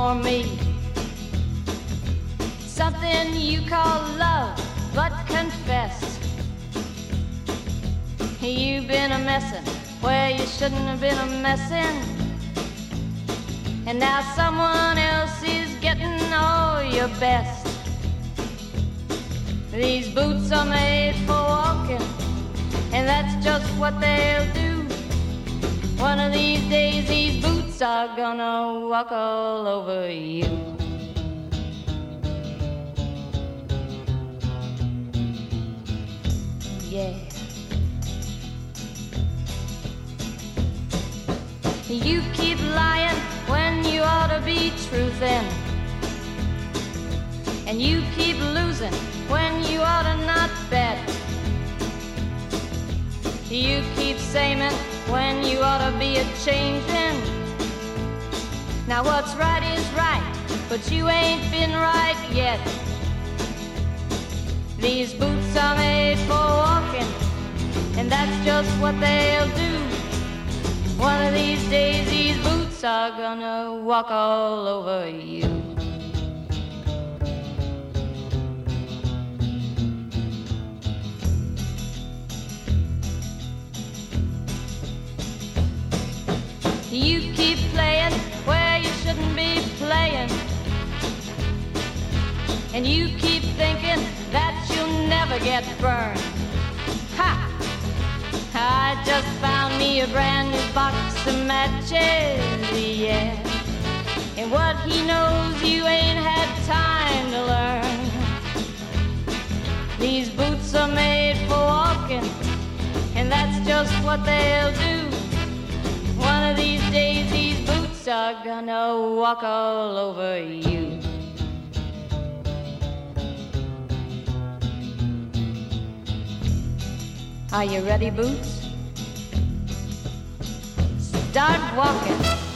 for me. Something you call love, but confess you've been a messin' where you shouldn't have been a messin'. And now someone else is getting all your best. These boots are made for walking, and that's just what they'll do. One of these days these boots are gonna walk all over you. Yeah. You keep lying when you ought to be truthin', and you keep losing when you ought to not bet. You keep saying when you ought to be a-changin'. Now what's right is right, but you ain't been right yet. These boots are made for walking, and that's just what they'll do. One of these days these boots are gonna walk all over you. You keep playing where you shouldn't be playing, and you keep thinking that you'll never get burned. Ha! I just found me a brand new box of matches, yeah. And what he knows you ain't had time to learn. These boots are made for walking, and that's just what they'll do. One of these days these boots are gonna walk all over you. Are you ready, Boots? Start walking.